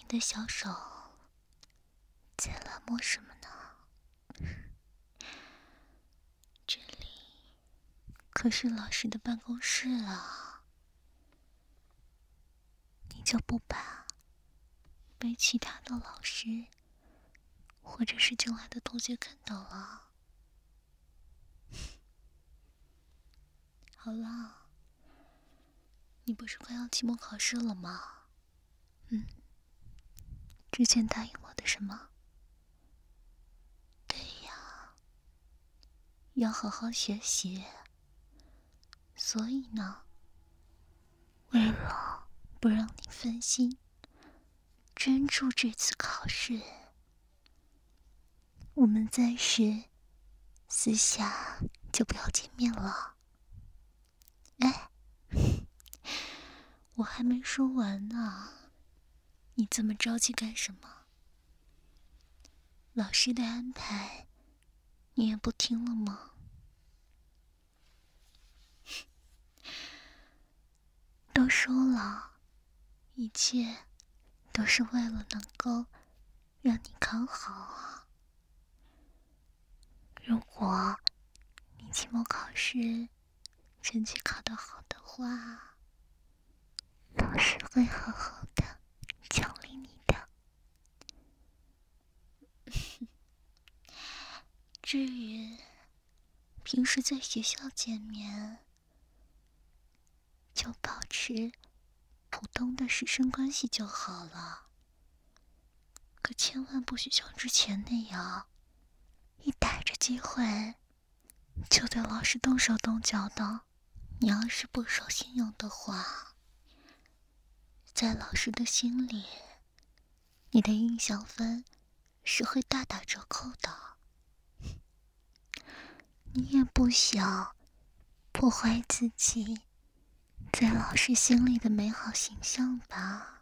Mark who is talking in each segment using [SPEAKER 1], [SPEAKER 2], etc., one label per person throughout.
[SPEAKER 1] 的小手在拉摸什么呢？这里可是老师的办公室啊，你就不怕被其他的老师或者是进来的同学看到了？好了，你不是快要期末考试了吗？之前答应我的什么？对呀，要好好学习。所以呢，为了不让你分心，专注这次考试，我们暂时私下就不要见面了。哎，我还没说完呢，你这么着急干什么？老师的安排，你也不听了吗？都说了，一切都是为了能够让你考好啊。如果你期末考试成绩考得好的话，老师会好好的奖励你的。至于平时在学校见面，就保持普通的师生关系就好了。可千万不许像之前那样，一逮着机会就对老师动手动脚的。你要是不守信用的话，在老师的心里，你的印象分是会大打折扣的。你也不想破坏自己在老师心里的美好形象吧？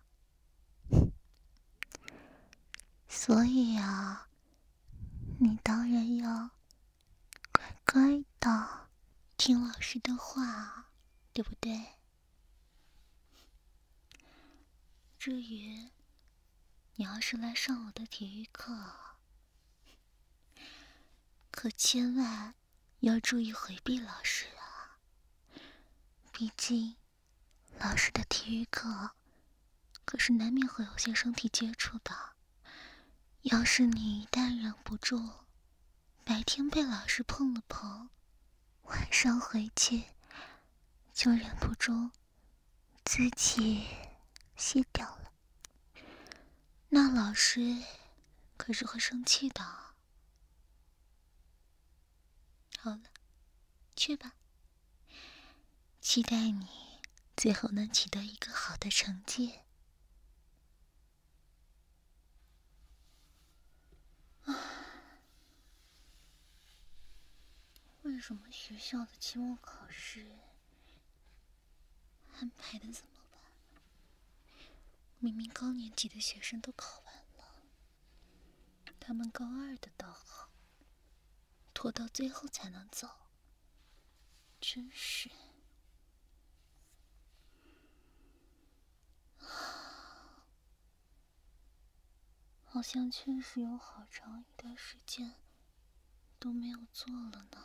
[SPEAKER 1] 所以啊，你当然要乖乖的听老师的话，对不对？至于你要是来上我的体育课，可千万要注意回避老师啊！毕竟老师的体育课可是难免会有些身体接触的。要是你一旦忍不住，白天被老师碰了碰，晚上回去就忍不住自己卸掉了，那老师可是会生气的。好了，去吧，期待你最后能取得一个好的成绩。为什么学校的期末考试安排的这么晚？明明高年级的学生都考完了，他们高二的倒好，拖到最后才能走，真是……好像确实有好长一段时间都没有做了呢。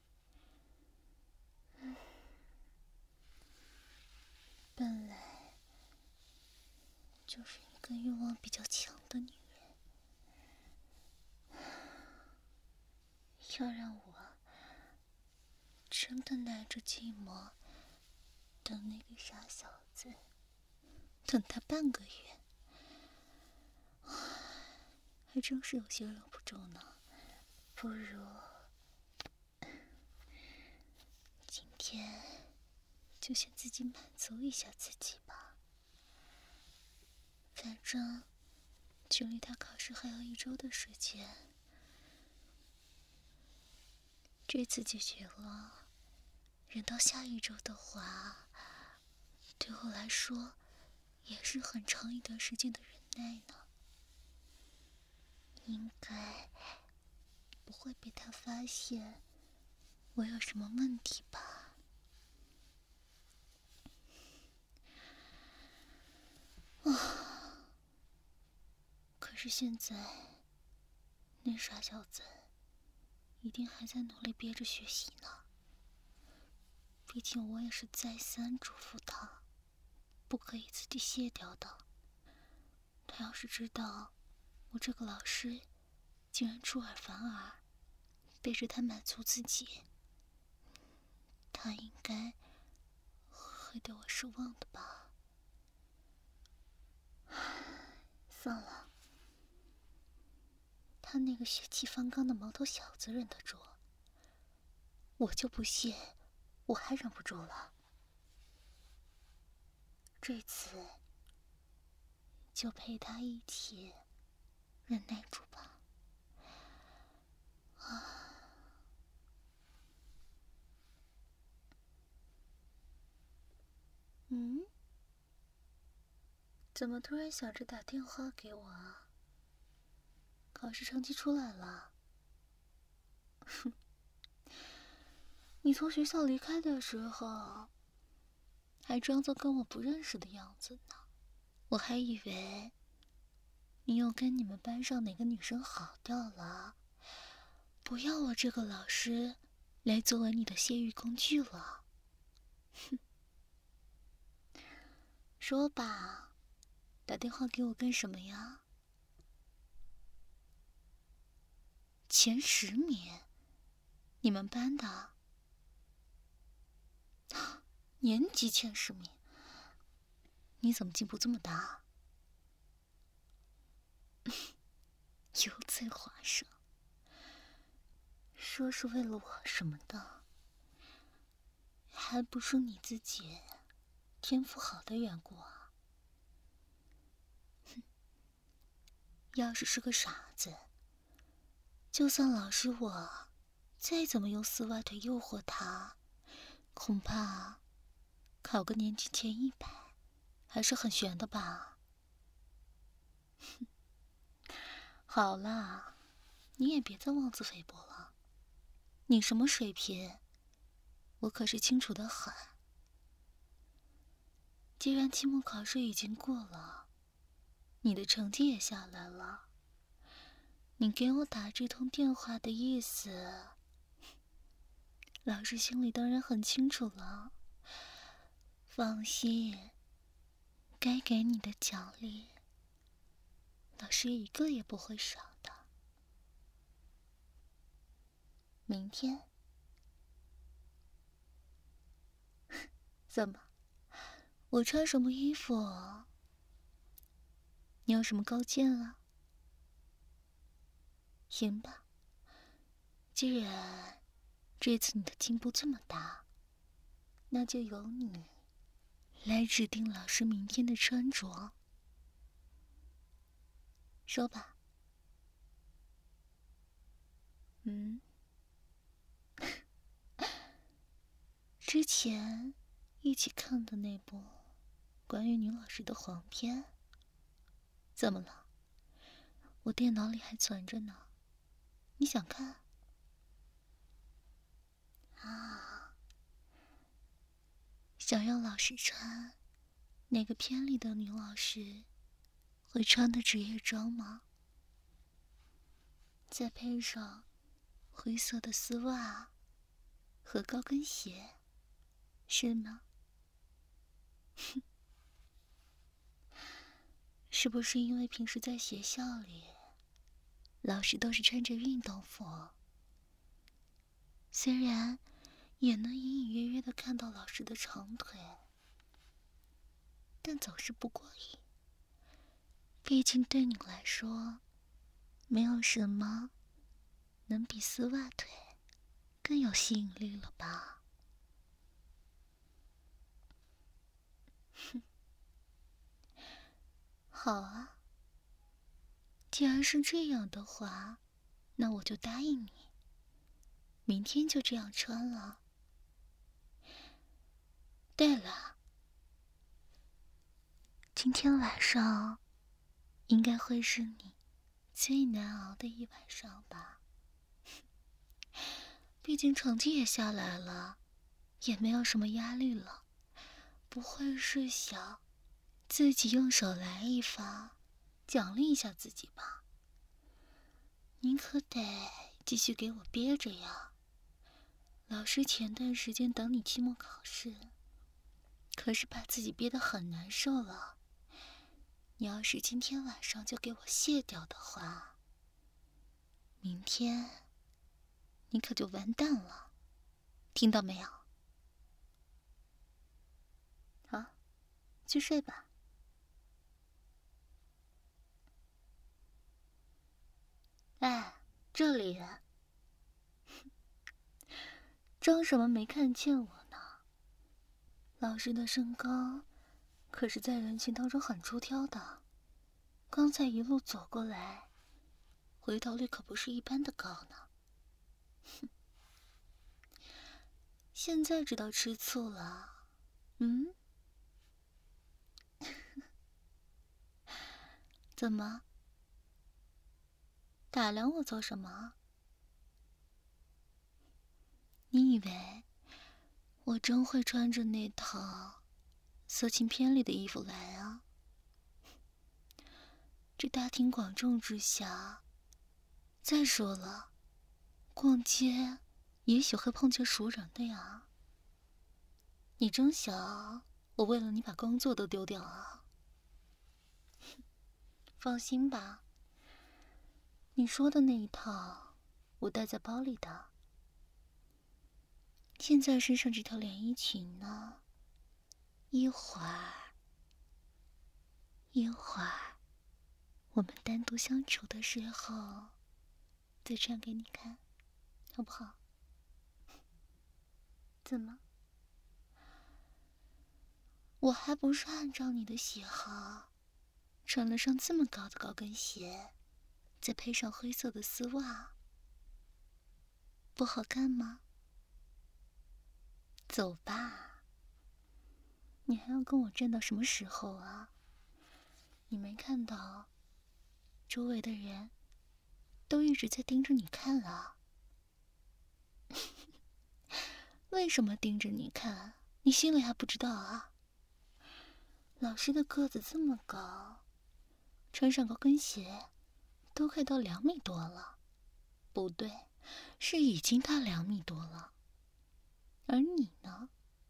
[SPEAKER 1] 本来就是一个欲望比较强的女人，要让我真的耐着寂寞等那个傻小子，等他半个月，还真是有些忍不住呢。不如今天就先自己满足一下自己吧，反正距离他考试还有1周的时间，这次解决了，忍到下1周的话，对我来说也是很长一段时间的忍耐呢。应该不会被他发现我有什么问题吧？ 是现在，那傻小子一定还在努力憋着学习呢。毕竟我也是再三嘱咐他，不可以自己卸掉的。他要是知道我这个老师竟然出尔反尔，背着他满足自己，他应该会对我失望的吧。算了，他那个血气方刚的毛头小子忍得住，我就不信我还忍不住了。这次就陪他一起忍耐住吧。怎么突然想着打电话给我啊？考试成绩出来了？哼，你从学校离开的时候，还装作跟我不认识的样子呢。我还以为你又跟你们班上哪个女生好掉了，不要我这个老师来作为你的泄欲工具了。哼，说吧，打电话给我干什么呀？前10名，你们班的年级前10名，你怎么进步这么大？油嘴滑舌，说是为了我什么的，还不是你自己天赋好的缘故啊。哼，要是个傻子，就算老师我再怎么用丝袜腿诱惑他，恐怕考个年级前100还是很悬的吧。哼，好啦，你也别再妄自菲薄了。你什么水平，我可是清楚得很。既然期末考试已经过了，你的成绩也下来了，你给我打这通电话的意思，老师心里当然很清楚了。放心，该给你的奖励，老师一个也不会少的。明天？怎么？我穿什么衣服？你有什么高见啊？行吧，既然这次你的进步这么大，那就由你来指定老师明天的穿着。说吧。之前一起看的那部关于女老师的黄片，怎么了？我电脑里还存着呢，你想看？啊，想让老师穿那个片里的女老师会穿的职业装吗？再配上灰色的丝袜和高跟鞋，是吗？哼，是不是因为平时在学校里，老师都是穿着运动服，虽然也能隐隐约约地看到老师的长腿，但总是不过瘾。毕竟对你来说，没有什么能比丝袜腿更有吸引力了吧？哼，好啊，既然是这样的话，那我就答应你，明天就这样穿了。对了，今天晚上应该会是你最难熬的一晚上吧？毕竟成绩也下来了，也没有什么压力了，不会是想自己用手来一发奖励一下自己吧。您可得继续给我憋着呀。老师前段时间等你期末考试，可是把自己憋得很难受了。你要是今天晚上就给我卸掉的话，明天你可就完蛋了，听到没有？好，去睡吧。哎，这里人，装什么没看见我呢？老师的身高可是在人群当中很出挑的，刚才一路走过来，回头率可不是一般的高呢。哼，现在知道吃醋了，嗯？怎么？打量我做什么？你以为我真会穿着那套色情片里的衣服来啊？这大庭广众之下，再说了，逛街也许会碰见熟人的呀。你真想我为了你把工作都丢掉啊？放心吧，你说的那一套我带在包里的。现在身上这条连衣裙呢，一会儿我们单独相处的时候再穿给你看，好不好？怎么？我还不是按照你的喜好穿了上这么高的高跟鞋，再配上灰色的丝袜，不好看吗？走吧，你还要跟我站到什么时候啊？你没看到周围的人都一直在盯着你看啊？为什么盯着你看？你心里还不知道啊？老师的个子这么高，穿上高跟鞋都快到2米多了。不对，是已经到2米多了。而你呢？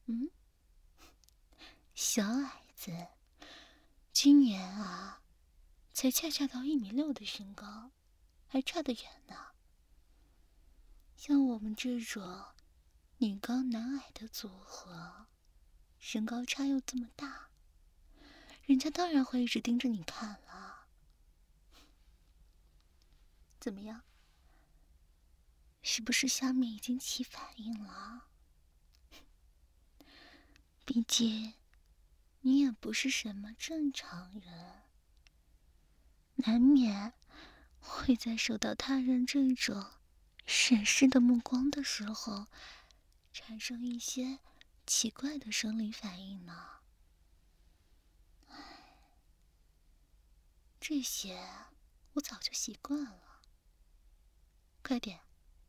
[SPEAKER 1] 小矮子，今年啊，才恰恰到1.6米的身高，还差得远呢。像我们这种女高男矮的组合，身高差又这么大，人家当然会一直盯着你看了。怎么样？是不是下面已经起反应了？毕竟你也不是什么正常人，难免会在受到他人这种审视的目光的时候，产生一些奇怪的生理反应呢。这些我早就习惯了。快点。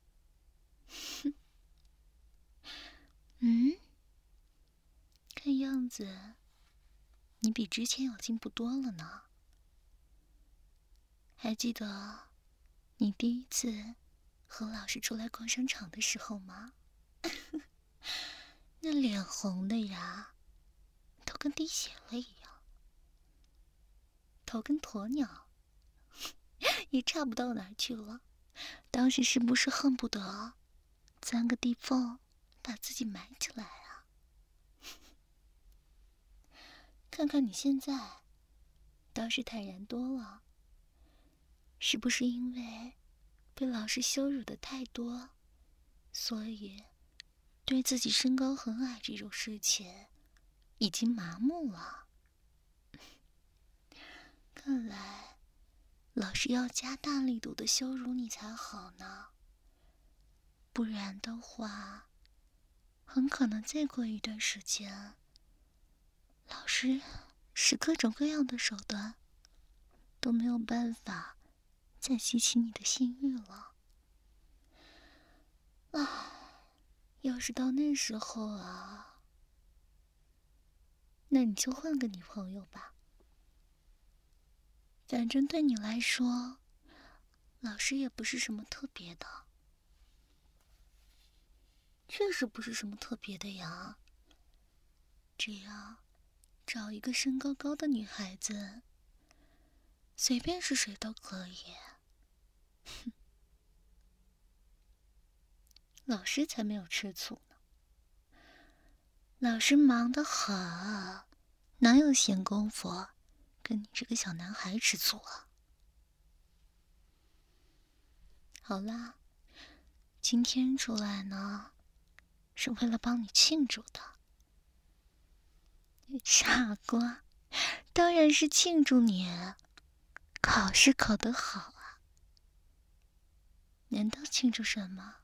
[SPEAKER 1] 看样子你比之前有进步多了呢。还记得你第一次和老师出来逛商场的时候吗？那脸红的呀，都跟滴血了一样，头跟鸵鸟也差不到哪儿去了。当时是不是恨不得钻个地缝把自己埋起来啊？看看你现在倒是坦然多了，是不是因为被老师羞辱的太多，所以对自己身高很矮这种事情已经麻木了？看来老师要加大力度的羞辱你才好呢，不然的话，很可能再过一段时间，老师使各种各样的手段都没有办法再激起你的性欲了。要是到那时候啊，那你就换个女朋友吧。 反正对你来说，老师也不是什么特别的。确实不是什么特别的呀。只要找一个身高高的女孩子，随便是谁都可以。哼，老师才没有吃醋呢。老师忙得很，哪有闲工夫跟你这个小男孩吃醋啊？好啦，今天出来呢，是为了帮你庆祝的。傻瓜，当然是庆祝你考试考得好啊。难道庆祝什么？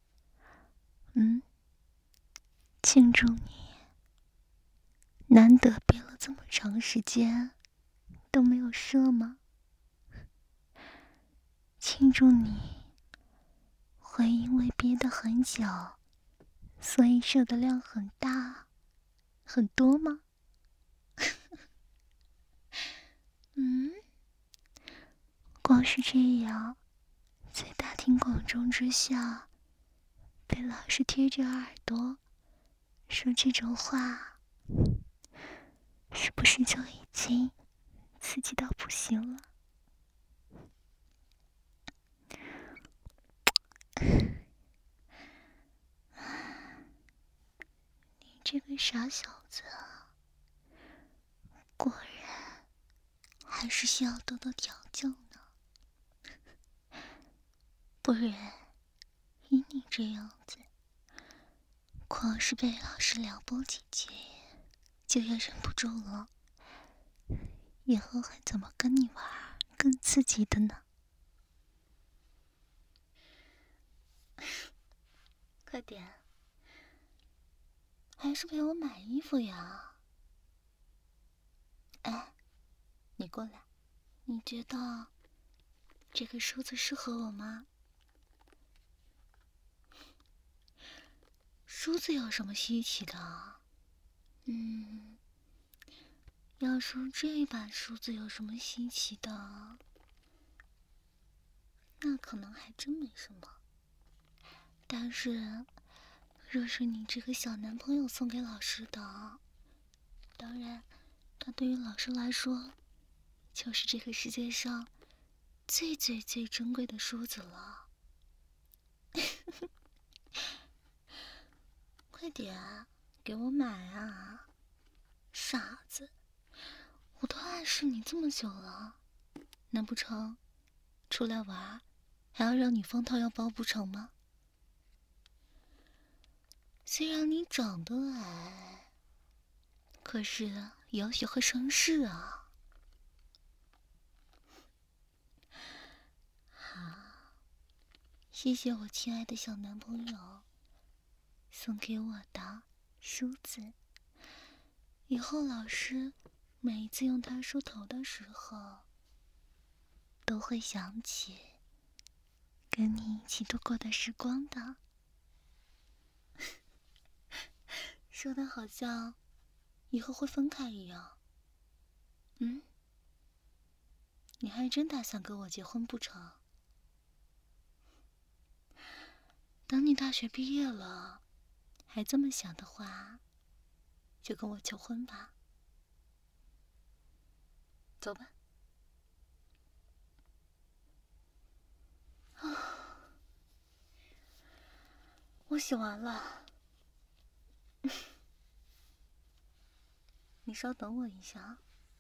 [SPEAKER 1] 庆祝你难得憋了这么长时间都没有射吗？庆祝你会因为憋得很久，所以射的量很大很多吗？光是这样，在大庭广众之下被老师贴着耳朵说这种话，是不是就已经刺激到不行了？你这个傻小子啊，果然还是需要多多调教呢。不然，以你这样子，光是被老师撩拨几句，就要忍不住了。以后还怎么跟你玩更刺激的呢？快点，还是陪我买衣服呀！哎，你过来，你觉得这个梳子适合我吗？梳子有什么稀奇的？要说这把梳子有什么稀奇的，那可能还真没什么。但是，若是你这个小男朋友送给老师的，当然，他对于老师来说，就是这个世界上最最最珍贵的梳子了。快点，给我买啊！傻子，我都暗示你这么久了，难不成出来玩还要让你方掏腰包不成吗？虽然你长得矮，可是也要学会绅士啊。好，谢谢我亲爱的小男朋友送给我的梳子。以后老师每一次用它梳头的时候，都会想起跟你一起度过的时光的。说的好像以后会分开一样。你还真打算跟我结婚不成？等你大学毕业了，还这么想的话，就跟我求婚吧。走吧。我洗完了，你稍等我一下。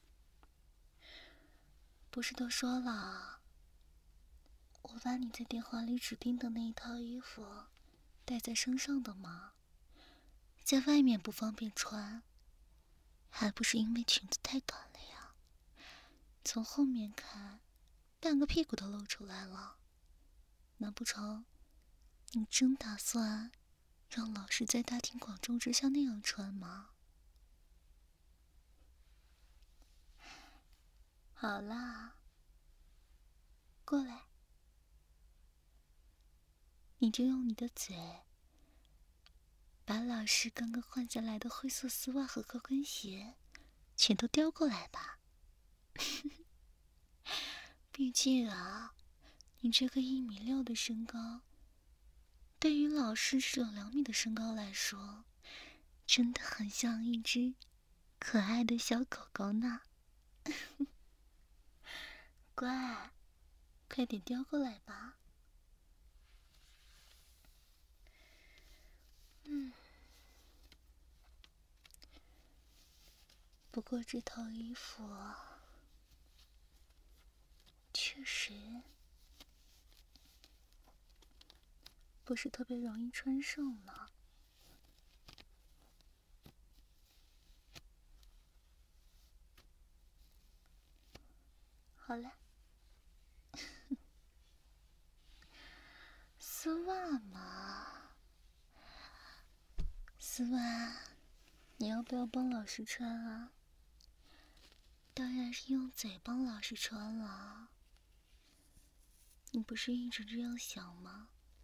[SPEAKER 1] 不是都说了，我把你在电话里指定的那一套衣服带在身上的吗？在外面不方便穿，还不是因为裙子太短了呀。从后面看，半个屁股都露出来了。难不成你真打算让老师在大庭广众之下那样穿吗？好啦，过来，你就用你的嘴把老师刚刚换下来的灰色丝袜和高跟鞋全都叼过来吧。 毕竟啊，你这个1.6米的身高，对于老师是有2米的身高来说，真的很像一只可爱的小狗狗呢。乖，快点叼过来吧。不过这套衣服确实不是特别容易穿上呢。好了，丝袜嘛，丝袜，你要不要帮老师穿啊？当然是用嘴帮老师穿了。你不是一直这样想吗？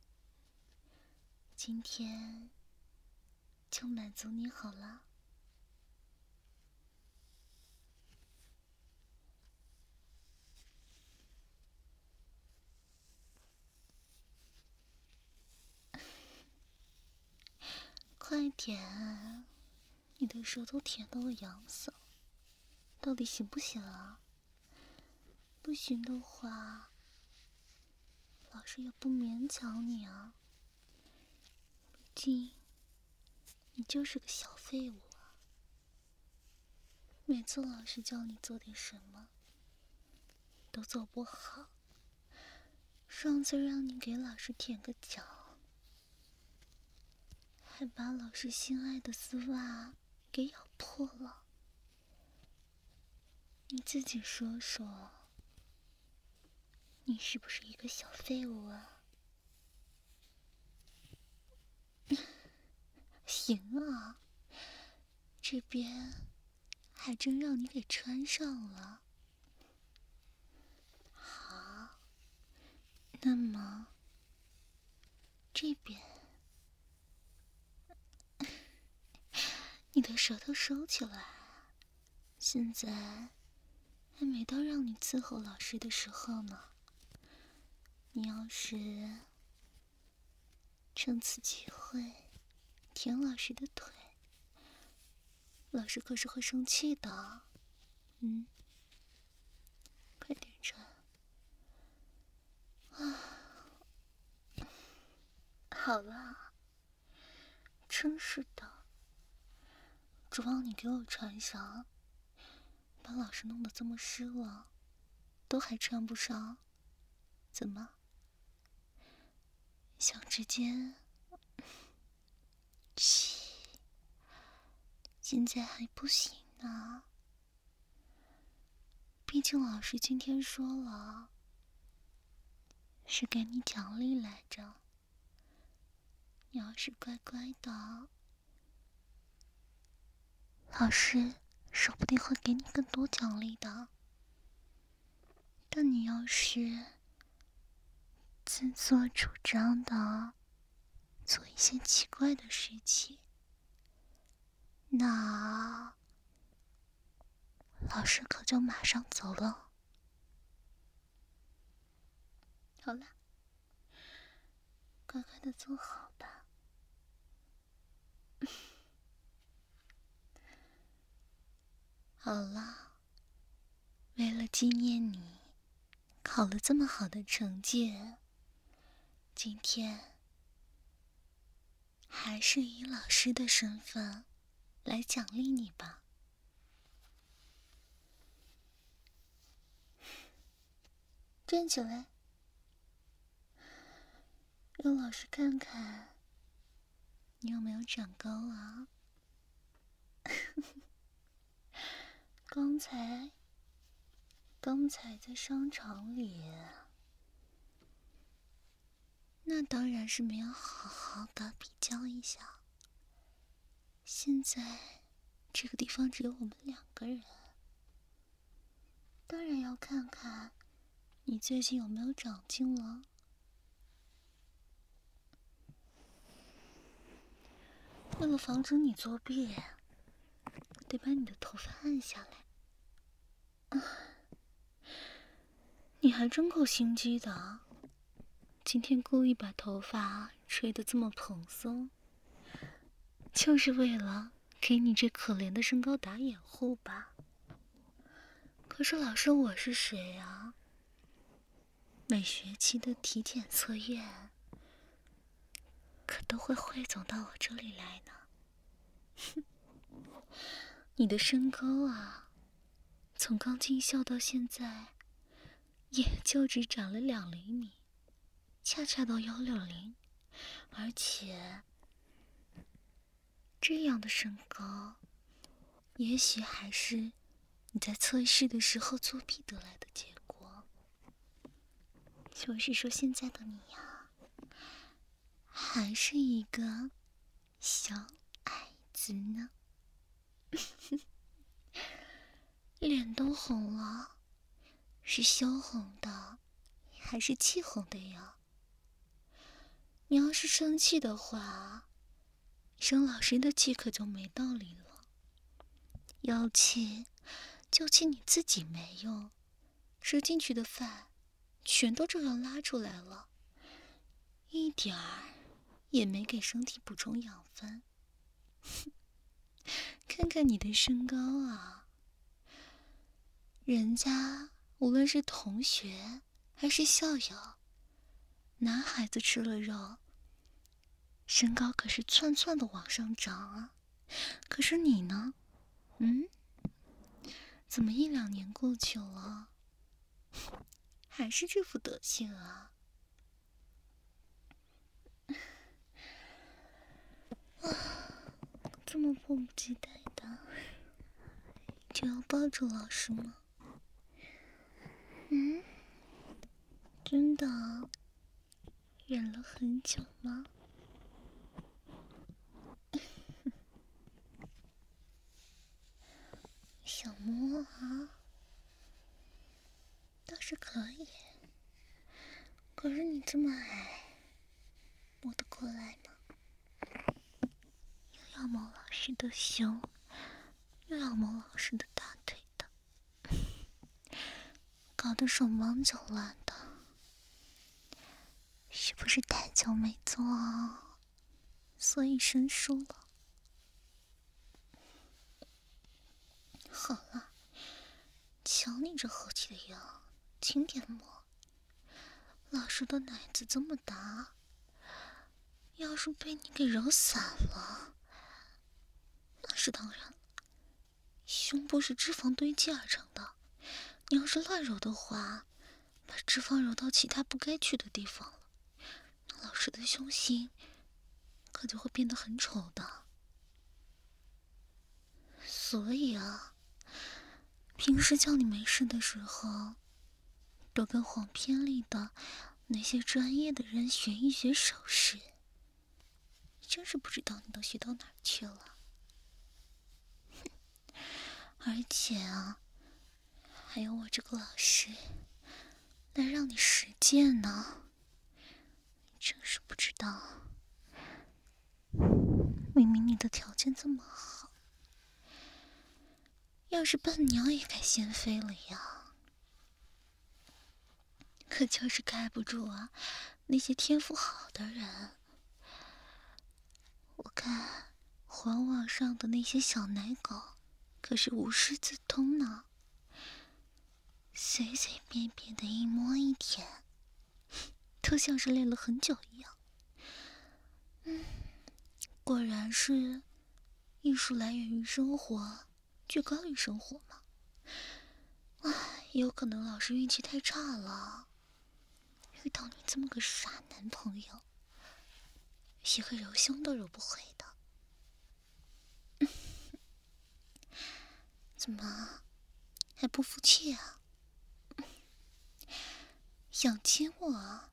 [SPEAKER 1] 今天就满足你好了。快点，你的舌头舔到我痒死了，到底行不行啊？不行的话，老师也不勉强你啊。毕竟你就是个小废物啊。每次老师叫你做点什么，都做不好。上次让你给老师舔个脚，还把老师心爱的丝袜给咬破了。你自己说说，你是不是一个小废物啊？行啊，这边还真让你给穿上了。好，那么这边你的舌头收起来，现在还没到让你伺候老师的时候呢。你要是趁此机会舔老师的腿，老师可是会生气的。快点穿啊！好了，真是的，指望你给我穿上，把老师弄得这么湿了，都还穿不上，怎么？想直接？嘘，现在还不行呢。毕竟老师今天说了，是给你奖励来着。你要是乖乖的，老师说不定会给你更多奖励的。但你要是自作主张的做一些奇怪的事情，那老师可就马上走了。好了，乖乖的坐好吧。好了，为了纪念你考了这么好的成绩，今天还是以老师的身份来奖励你吧。站起来，让老师看看你有没有长高啊。刚才在商场里，那当然是没有好好的比较一下。现在这个地方只有我们2个人，当然要看看你最近有没有长进了。为了防止你作弊，得把你的头发按下来。 你还真够心机的，今天故意把头发吹得这么蓬松，就是为了给你这可怜的身高打掩护吧？可是老师，我是谁啊？每学期的体检测验可都会汇总到我这里来呢。你的身高啊，从刚进校到现在，也就只长了2厘米，恰恰到160，而且这样的身高，也许还是你在测试的时候作弊得来的结果。就是说，现在的你呀，还是一个小矮子呢。脸都红了，是羞红的，还是气红的呀？你要是生气的话，生老师的气可就没道理了。要气，就气你自己没用，吃进去的饭，全都这样拉出来了，一点儿也没给身体补充养分。看看你的身高啊，人家无论是同学还是校友，男孩子吃了肉，身高可是窜窜的往上涨啊。可是你呢？怎么1、2年过去了，还是这副德行啊？这么迫不及待的就要抱住老师吗？真的忍了很久吗？想摸啊，倒是可以。可是你这么矮，摸得过来吗？又要摸老师的胸，又要摸老师的大腿的，搞得手忙脚乱的，是不是太久没做啊？所以生疏了。好了，瞧你这和气的样，轻点摸。老师的奶子这么大，要是被你给揉散了，那是当然了。胸部是脂肪堆积而成的，你要是乱揉的话，把脂肪揉到其他不该去的地方了，那老师的胸型可就会变得很丑的。所以啊，平时叫你没事的时候，多跟黄片里的那些专业的人学一学手势。真是不知道你都学到哪儿去了。而且啊，还有我这个老师来让你实践呢，真是不知道。明明你的条件这么好，要是笨鸟也该先飞了呀。可就是盖不住啊那些天赋好的人。我看黄网上的那些小奶狗可是无师自通呢，随随便便的一摸一舔，都像是练了很久一样。果然是艺术来源于生活，居高于生活嘛。也有可能老师运气太差了，遇到你这么个傻男朋友，一个揉胸都揉不回的。怎么还不服气啊？想亲我啊？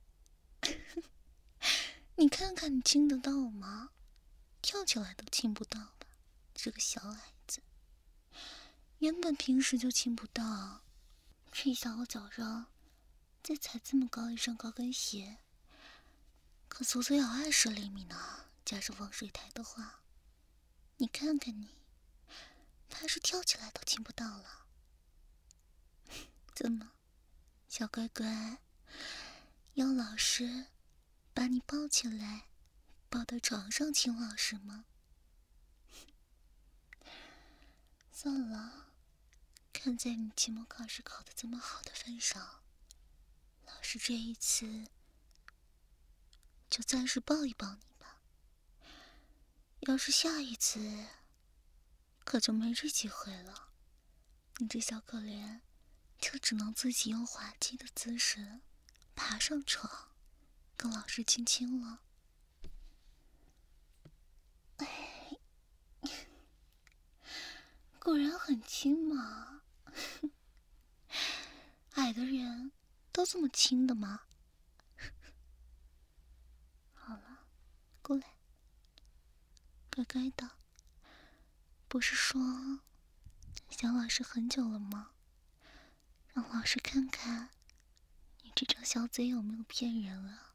[SPEAKER 1] 你看看你亲得到吗？跳起来都亲不到吧，这个小矮子。原本平时就亲不到，这下我脚上再踩这么高一双高跟鞋，可足足要20厘米呢。加上防水台的话，你看看你，怕是跳起来都亲不到了。怎么， 小乖乖，要老师把你抱起来，抱到床上亲老师吗？算了，看在你期末考试考得这么好的份上，老师这一次就暂时抱一抱你吧。要是下一次，可就没这机会了。你这小可怜，就只能自己用滑稽的姿势爬上床，跟老师亲亲了。哎，果然很轻嘛。矮的人都这么轻的吗？好了，过来，乖乖的。不是说想老师很久了吗？让老师看看你这张小嘴有没有骗人啊？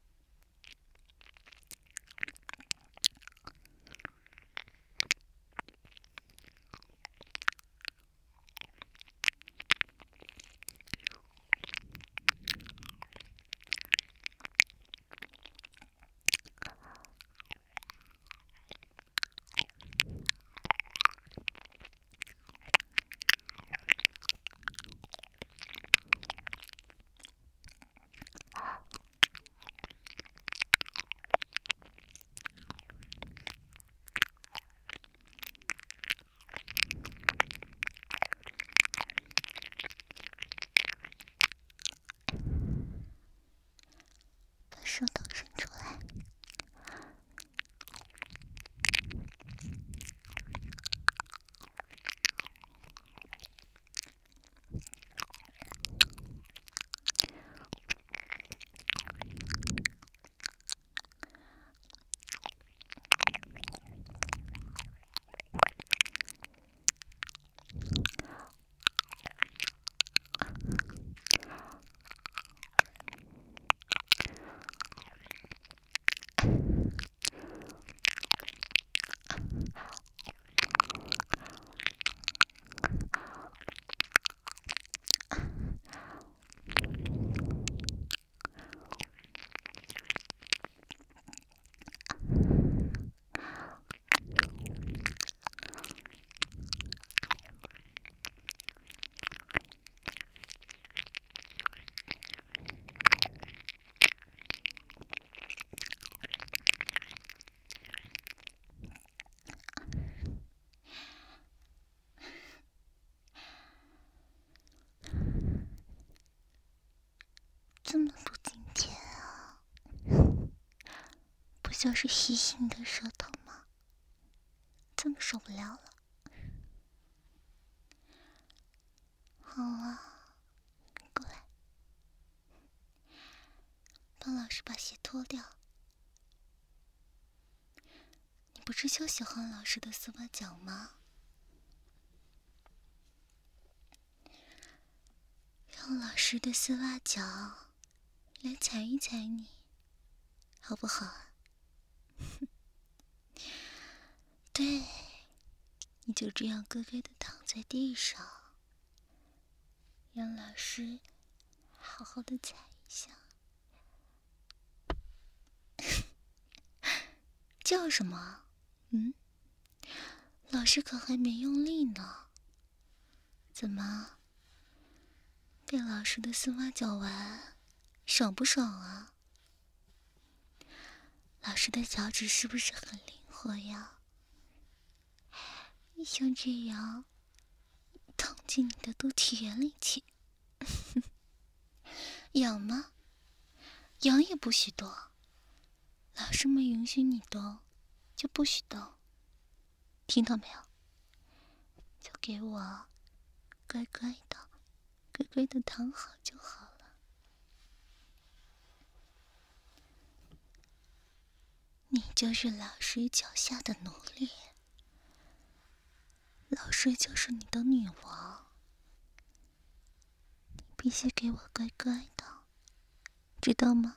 [SPEAKER 1] 把舌头伸出来。这么不经典啊，不就是细细的舌头吗？这么受不了了。好啊，过来，帮老师把鞋脱掉。你不是就喜欢老师的丝袜脚吗？让老师的丝袜脚来踩一踩你，好不好啊？对，你就这样乖乖的躺在地上，让老师好好的踩一下。叫什么？老师可还没用力呢。怎么？被老师的丝袜脚玩，爽不爽啊？老师的脚趾是不是很灵活呀？像这样捅进你的肚脐眼里去，痒吗？痒也不许动。老师们允许你动，就不许动。听到没有？就给我乖乖的、乖乖的躺好就好了。你就是老师脚下的奴隶，老师就是你的女王，你必须给我乖乖的，知道吗？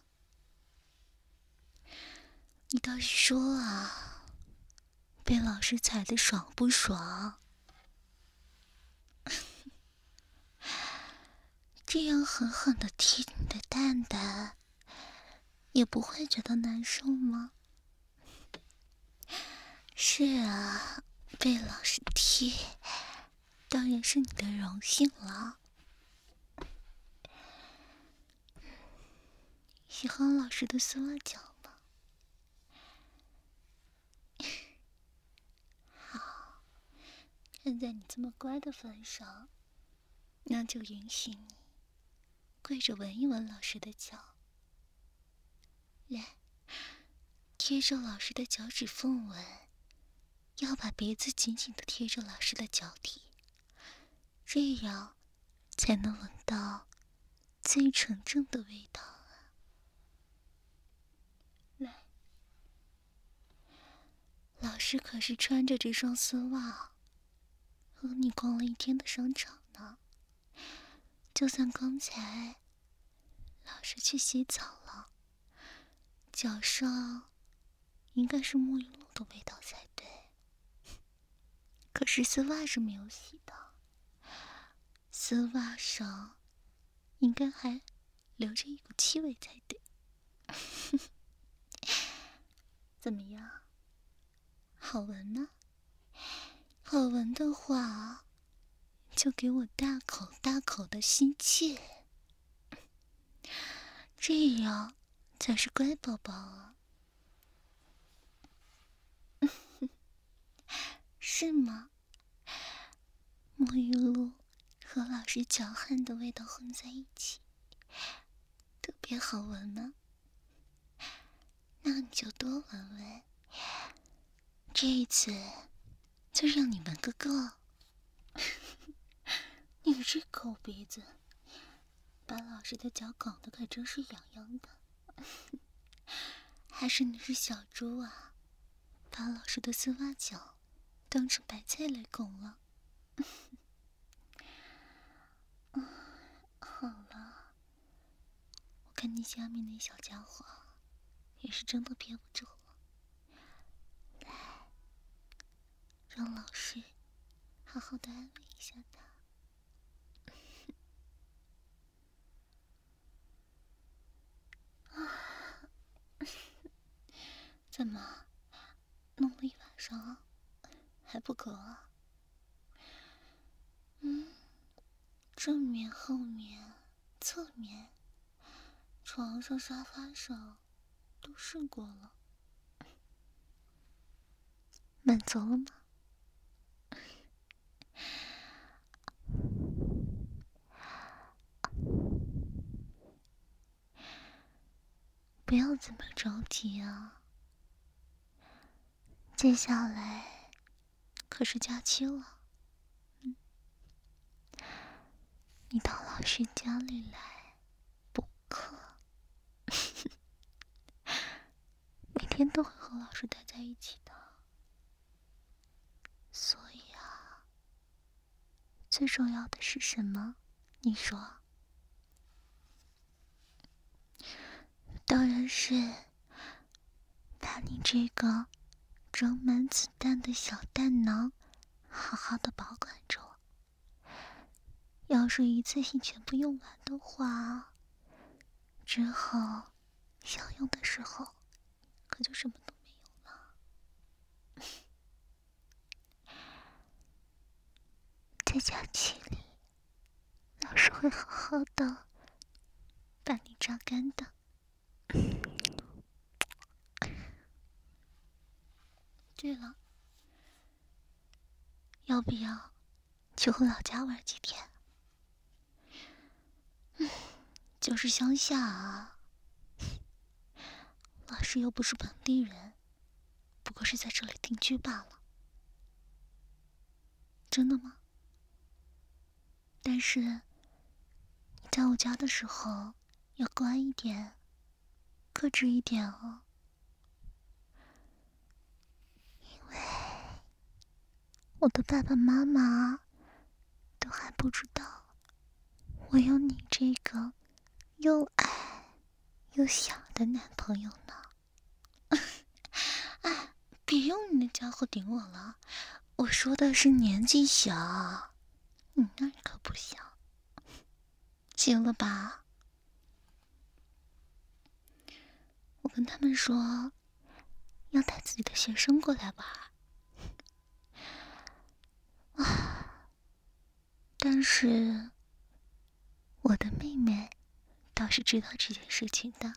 [SPEAKER 1] 你倒是说啊，被老师踩得爽不爽？ 这样狠狠地踢你的蛋蛋，也不会觉得难受吗？是啊，被老师踢，当然是你的荣幸了。喜欢老师的丝袜脚吗？好，看在你这么乖的份上，那就允许你跪着闻一闻老师的脚。来，贴着老师的脚趾缝闻，要把鼻子紧紧地贴着老师的脚底，这样才能闻到最纯正的味道啊！来，老师可是穿着这双丝袜和你逛了一天的商场呢。就算刚才老师去洗澡了，脚上应该是沐浴露的味道才对。可是丝袜是没有洗的，丝袜上应该还留着一股气味才对。怎么样？好闻吗？好闻的话，就给我大口大口的吸气，这样才是乖宝宝啊！是吗？沐浴露和老师脚汗的味道混在一起，特别好闻呢。那你就多闻闻，这一次就让你闻个够。你这狗鼻子，把老师的脚拱得可真是痒痒的。还是你是小猪啊，把老师的丝袜脚当成白菜来拱了。好了，我看你下面那小家伙也是真的憋不住了，来，让老师好好的安慰一下他。怎么，弄了一晚上还不够啊？正面、后面、侧面，床上、沙发上都试过了，满足了吗？不要这么着急啊，接下来可是假期了。你到老师家里来补课，每天都会和老师待在一起的。所以啊，最重要的是什么？你说？当然是把你这个装满子弹的小弹囊好好的保管着。要是一次性全部用完的话，之后想用的时候可就什么都没有了。在假期里，老师会好好的把你榨干的。对了，要不要去回老家玩几天？就是乡下啊，老师又不是本地人，不过是在这里定居罢了。真的吗？但是你在我家的时候要乖一点，克制一点哦。因为我的爸爸妈妈都还不知道我有你这个又矮又小的男朋友呢。哎，别用你那家伙顶我了，我说的是年纪小，你那可不小。 行了吧？我跟他们说，要带自己的学生过来玩。但是我的妹妹倒是知道这件事情的。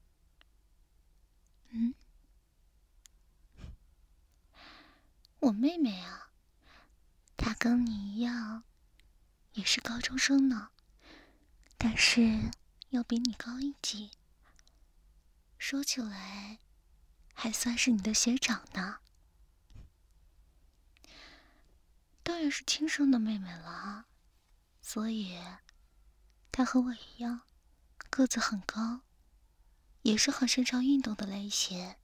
[SPEAKER 1] 我妹妹啊，她跟你一样，也是高中生呢，但是要比你高一级。说起来，还算是你的学长呢。当然是亲生的妹妹了，所以她和我一样，个子很高，也是很擅长运动的类型。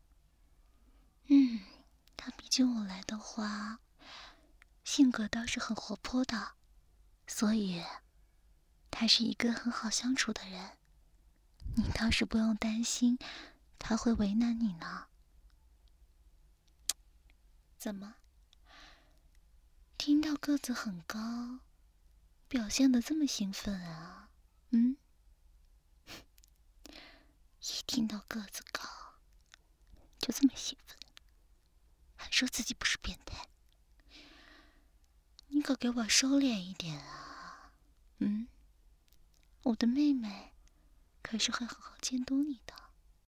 [SPEAKER 1] 她比起我来的话，性格倒是很活泼的，所以她是一个很好相处的人。你倒是不用担心她会为难你呢。怎么？听到个子很高，表现得这么兴奋啊？一听到个子高，就这么兴奋，还说自己不是变态。你可给我收敛一点啊！我的妹妹可是会好好监督你的。